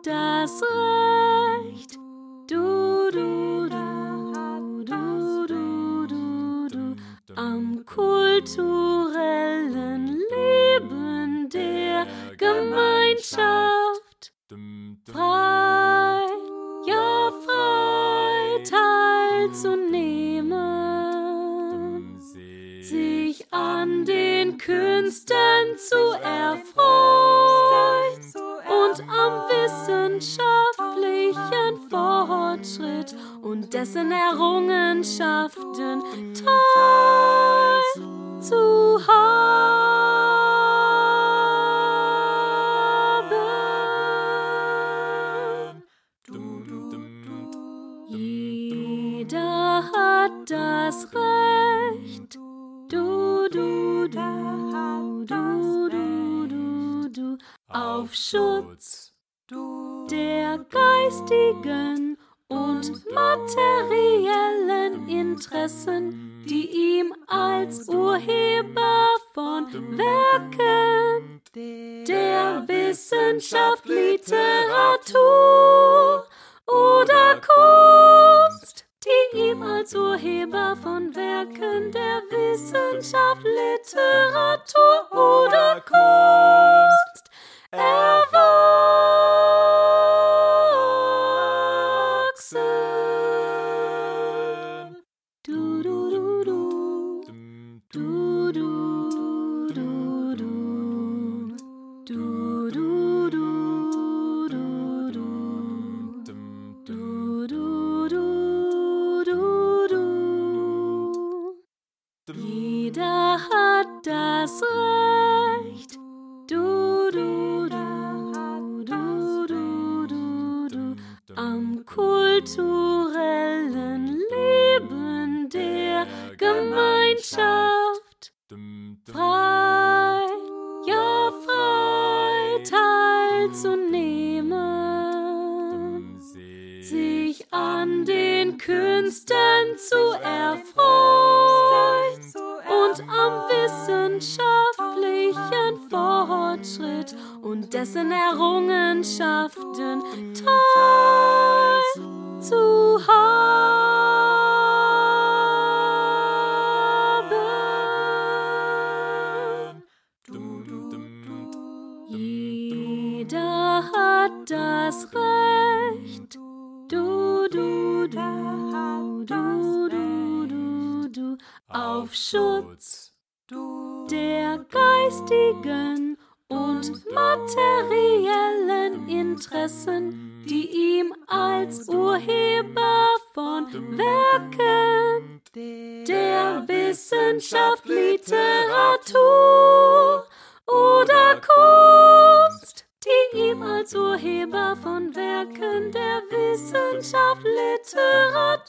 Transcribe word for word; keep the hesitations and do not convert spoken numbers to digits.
das Recht. Du, du, du, du, du, du, du, am kulturellen Leben der Gemeinschaft. Frei, ja frei teilzunehmen, sich an den Künsten zu erfreuen und am wissenschaftlichen Fortschritt und dessen Errungenschaften teilzuhaben. Jeder hat das Recht, du, du, du, du, du, du, du, auf Schutz der geistigen und materiellen Interessen, die ihm als Urheber von Werken der Wissenschaft, Literatur oder Kunst, die ihm als Urheber von Werken der Wissenschaft, Literatur oder Kunst erwachsen. Du, du, du, du, du, du, du, du, du, du, du, du, du, du, du, du. Jeder hat das Recht, du, du, du, du, du, du, du, am kulturellen Leben der Gemeinschaft. Frei, ja frei teilzunehmen, sich an den Künsten zu erfreuen und am wissenschaftlichen Fortschritt und dessen Errungenschaften teilzuhaben. Jeder hat das Recht, du, du, du, du, du, du, du, auf Schutz der geistigen und materiellen Interessen, die ihm als Urheber von Werken der Wissenschaft, Literatur oder Kunst, die ihm als Urheber von Werken der Wissenschaft, Literatur